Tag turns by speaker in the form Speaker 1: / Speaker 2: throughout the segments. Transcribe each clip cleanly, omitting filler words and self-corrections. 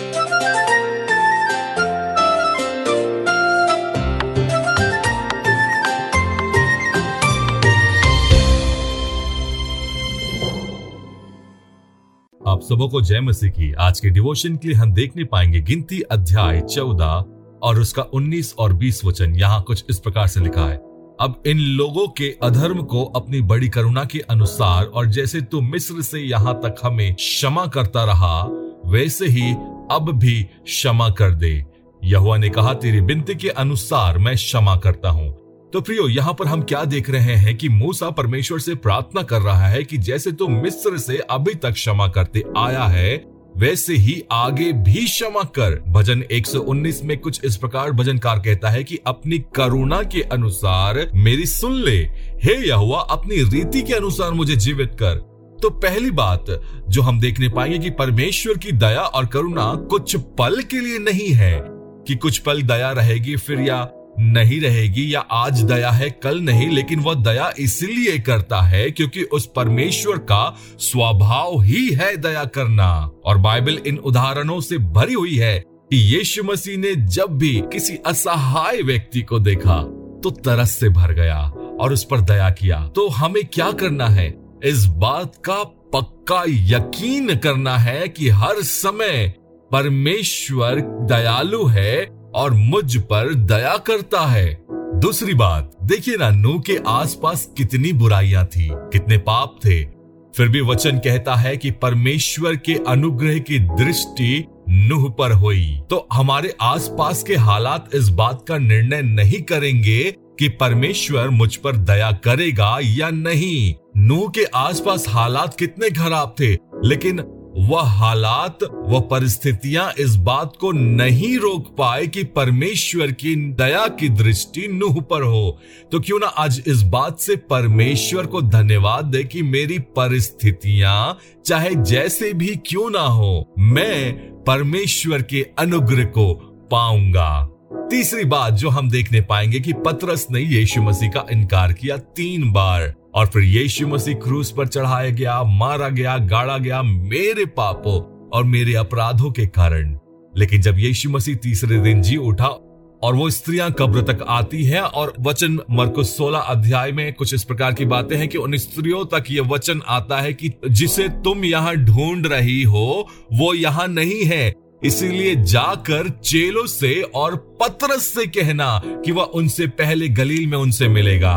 Speaker 1: आप सबों को जय मसीह की। आज के डिवोशन के लिए हम देखने पाएंगे गिनती अध्याय 14 और उसका 19 और 20 वचन। यहाँ कुछ इस प्रकार से लिखा है, अब इन लोगों के अधर्म को अपनी बड़ी करुणा के अनुसार और जैसे तू मिस्र से यहाँ तक हमें क्षमा करता रहा, वैसे ही अब भी क्षमा कर दे। यहोवा ने कहा, तेरी विनती के अनुसार मैं क्षमा करता हूँ। तो प्रियो, यहाँ पर हम क्या देख रहे हैं कि मूसा परमेश्वर से प्रार्थना कर रहा है कि जैसे तू मिस्र से अभी तक क्षमा करते आया है, वैसे ही आगे भी क्षमा कर। भजन 119 में कुछ इस प्रकार भजनकार कहता है कि अपनी करुणा के अनुसार मेरी सुन ले, हे यहोवा अपनी रीति के अनुसार मुझे जीवित कर। तो पहली बात जो हम देखने पाएंगे कि परमेश्वर की दया और करुणा कुछ पल के लिए नहीं है कि कुछ पल दया रहेगी फिर या नहीं रहेगी, या आज दया है कल नहीं, लेकिन वह दया इसलिए करता है क्योंकि उस परमेश्वर का स्वभाव ही है दया करना। और बाइबल इन उदाहरणों से भरी हुई है कि यीशु मसीह ने जब भी किसी असहाय व्यक्ति को देखा तो तरस से भर गया और उस पर दया किया। तो हमें क्या करना है? इस बात का पक्का यकीन करना है कि हर समय परमेश्वर दयालु है और मुझ पर दया करता है। दूसरी बात देखिए ना, नूह के आसपास कितनी बुराइयां थी, कितने पाप थे, फिर भी वचन कहता है कि परमेश्वर के अनुग्रह की दृष्टि नूह पर हुई। तो हमारे आसपास के हालात इस बात का निर्णय नहीं करेंगे कि परमेश्वर मुझ पर दया करेगा या नहीं। नूह के आसपास हालात कितने खराब थे, लेकिन वह हालात, वह परिस्थितियां इस बात को नहीं रोक पाए कि परमेश्वर की दया की दृष्टि नूह पर हो। तो क्यों ना आज इस बात से परमेश्वर को धन्यवाद दे कि मेरी परिस्थितियां चाहे जैसे भी क्यों ना हो, मैं परमेश्वर के अनुग्रह को पाऊंगा। तीसरी बात जो हम देखने पाएंगे कि पतरस ने यीशु मसीह का इनकार किया 3 बार और फिर यीशु मसीह क्रूस पर चढ़ाया गया, मारा गया, गाड़ा गया मेरे पापों और मेरे अपराधों के कारण। लेकिन जब यीशु मसीह तीसरे दिन जी उठा और वो स्त्रियां कब्र तक आती हैं, और वचन मरकुस 16 अध्याय में कुछ इस प्रकार की बातें हैं कि उन स्त्रियों तक ये वचन आता है कि जिसे तुम यहाँ ढूंढ रही हो वो यहाँ नहीं है, इसीलिए जाकर चेलों से और पतरस से कहना कि वह उनसे पहले गलील में उनसे मिलेगा।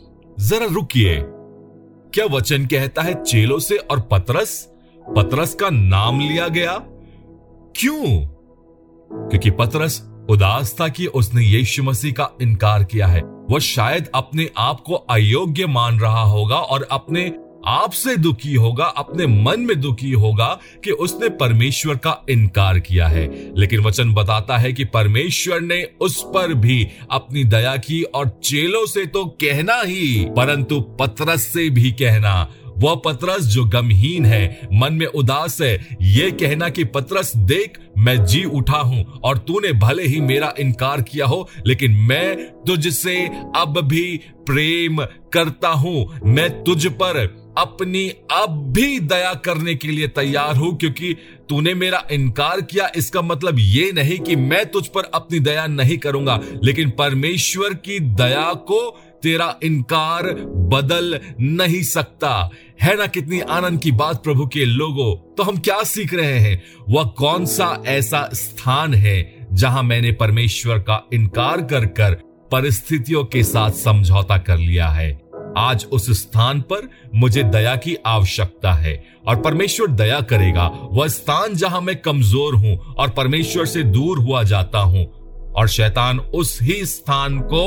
Speaker 1: जरा रुकिए, क्या वचन कहता है चेलों से और पतरस? पतरस का नाम लिया गया क्यों? क्योंकि पतरस उदास था कि उसने यीशु मसीह का इनकार किया है। वह शायद अपने आप को अयोग्य मान रहा होगा और अपने आप से दुखी होगा, अपने मन में दुखी होगा कि उसने परमेश्वर का इनकार किया है। लेकिन वचन बताता है कि परमेश्वर ने उस पर भी अपनी दया की और चेलों से तो कहना ही, परंतु पतरस से भी कहना। वह पतरस जो गमहीन है, मन में उदास है, ये कहना कि पतरस देख मैं जी उठा हूं और तूने भले ही मेरा इनकार किया हो, लेकिन मैं तुझसे अब भी प्रेम करता हूं। मैं तुझ पर अपनी अब भी दया करने के लिए तैयार हूं, क्योंकि तूने मेरा इनकार किया। इसका मतलब ये नहीं कि मैं तुझ पर अपनी दया नहीं करूंगा, लेकिन परमेश्वर की दया को तेरा इनकार बदल नहीं सकता। है ना कितनी आनंद की बात प्रभु के लोगों। तो हम क्या सीख रहे हैं? वह कौन सा ऐसा स्थान है जहां मैंने परमेश्वर का इनकार कर कर परिस्थितियों के साथ समझौता कर लिया है? आज उस स्थान पर मुझे दया की आवश्यकता है और परमेश्वर दया करेगा। वह स्थान जहां मैं कमजोर हूं और परमेश्वर से दूर हुआ जाता हूं, और शैतान उस ही स्थान को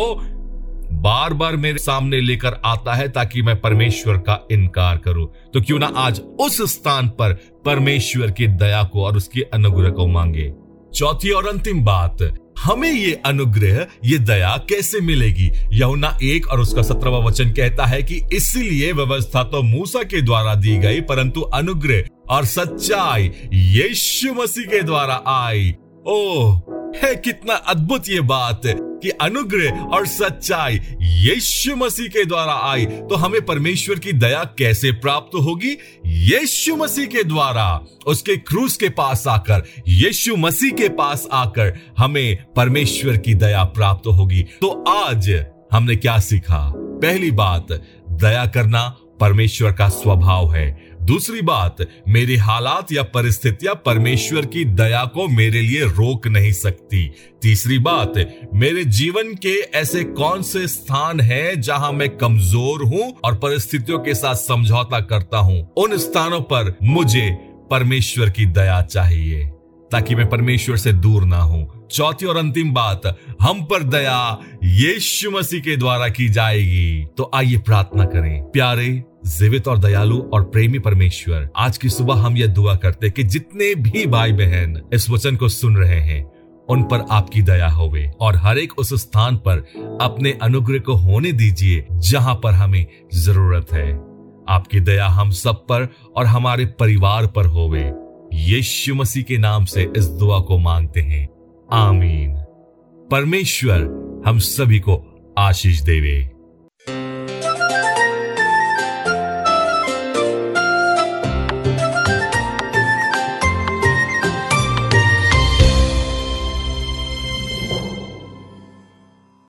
Speaker 1: बार बार मेरे सामने लेकर आता है ताकि मैं परमेश्वर का इनकार करूं। तो क्यों ना आज उस स्थान पर परमेश्वर की दया को और उसके अनुग्रह को मांगे। चौथी और अंतिम बात, हमें ये अनुग्रह, ये दया कैसे मिलेगी? यूहन्ना 1 और उसका 17वां वचन कहता है कि इसलिए व्यवस्था तो मूसा के द्वारा दी गई, परंतु अनुग्रह और सच्चाई यीशु मसीह के द्वारा आई। ओह, है कितना अद्भुत ये बात कि अनुग्रह और सच्चाई यीशु मसीह के द्वारा आई, तो हमें परमेश्वर की दया कैसे प्राप्त होगी? यीशु मसीह के द्वारा, उसके क्रूस के पास आकर, यीशु मसीह के पास आकर हमें परमेश्वर की दया प्राप्त होगी। तो आज हमने क्या सीखा? पहली बात, दया करना परमेश्वर का स्वभाव है। दूसरी बात, मेरी हालात या परिस्थितियां परमेश्वर की दया को मेरे लिए रोक नहीं सकती। तीसरी बात, मेरे जीवन के ऐसे कौन से स्थान हैं जहां मैं कमजोर हूं और परिस्थितियों के साथ समझौता करता हूं, उन स्थानों पर मुझे परमेश्वर की दया चाहिए ताकि मैं परमेश्वर से दूर ना हूं। चौथी और अंतिम बात, हम पर दया यीशु मसीह के द्वारा की जाएगी। तो आइए प्रार्थना करें। प्यारे, जीवित और दयालु और प्रेमी परमेश्वर, आज की सुबह हम यह दुआ करते कि जितने भी भाई बहन इस वचन को सुन रहे हैं, उन पर आपकी दया होवे और हर एक उस स्थान पर अपने अनुग्रह को होने दीजिए जहां पर हमें जरूरत है। आपकी दया हम सब पर और हमारे परिवार पर होवे। यीशु मसीह के नाम से इस दुआ को मांगते हैं, आमीन। परमेश्वर हम सभी को आशीष देवे।